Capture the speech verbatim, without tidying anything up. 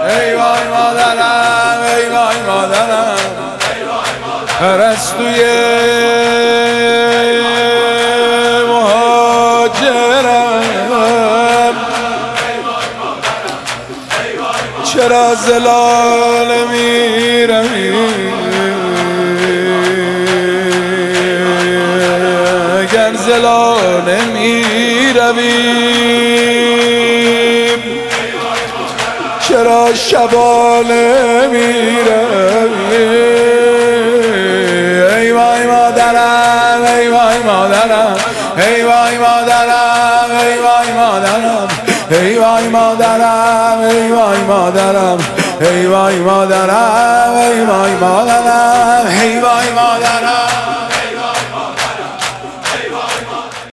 ای وای مادرم ای وای مادرم پرستوی مهاجرم چرا زلال میروی اگر زلال میرویم چرا شبانه میرویم ای وای مادرم ای وای مادرم ای وای مادرم ای وای مادرم ای وای مادرم ای وای مادرم ای وای مادرم ای وای مادرم ای وای مادرم